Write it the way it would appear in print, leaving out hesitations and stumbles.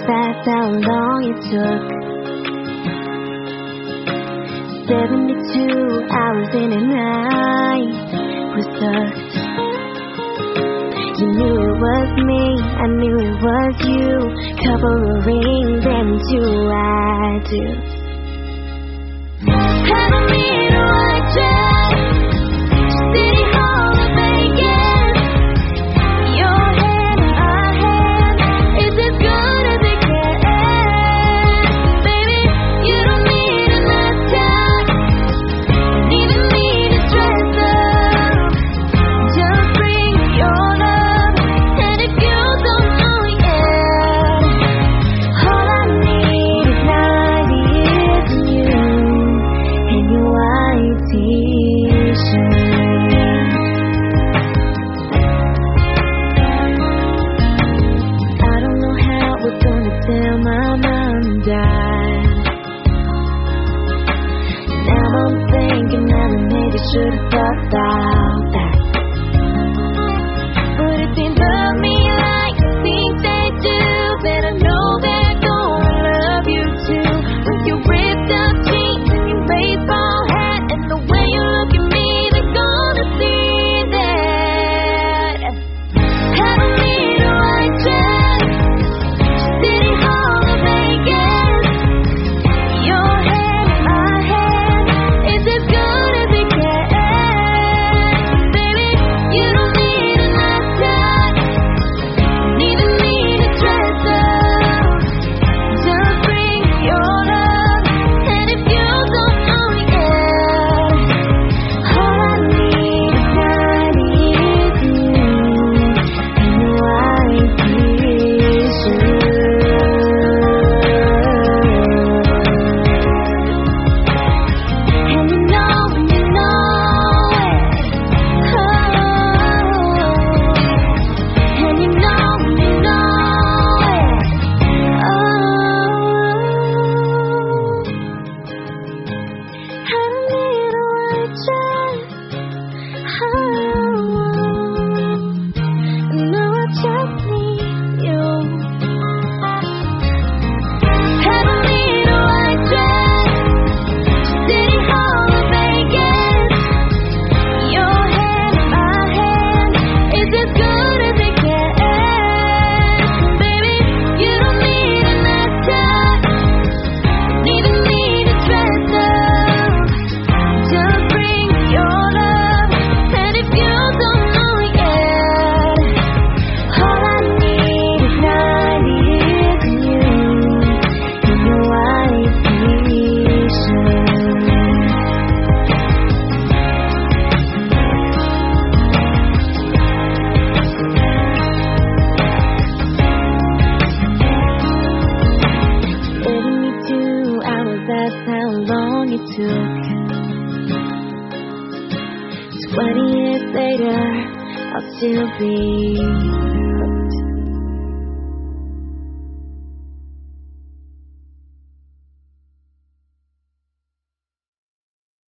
that's how long it took. 72 hours in a night was sucked. You knew it was me, I knew it was you. Couple of rings and 2 I do. Have a meter like Jack, City Hall of Vegas. Your hand in my hand is as good as it gets. Baby, you don't need a nice tag, don't even need a dress up. Just bring your love, and if you don't know yet, all I need is 90 years of you and your white t-shirt. I don't know how we're gonna tell my mom died. Now I'm thinking that we maybe should've thought about that. But if they love me like I think they do, then I know they're gonna love you too. With your ripped up jeans and your baseball hat and the way you look at me, they're gonna see that. Have a meter like Jack, City Hall of Vegas. Your hand in my hand is as good as it gets. Baby, you don't need a nice tag, don't even need a dress up. Just bring your love, and if you don't know yet, all I need is 90 years of you and your white t-shirt. And you know it. Oh, and you know it. Oh, I don't need a white dress. Oh, no, I just need you. Have a meter like Jack, City Hall of Vegas. Your hand in my hand is as good as it gets. Baby, you don't need a nice tag, don't even need a dress up. Just bring your love, and if you don't know yet, all I need is 90 years of you and your white t-shirt. "72 hours, that's how long it took. 20 years later, I'll still be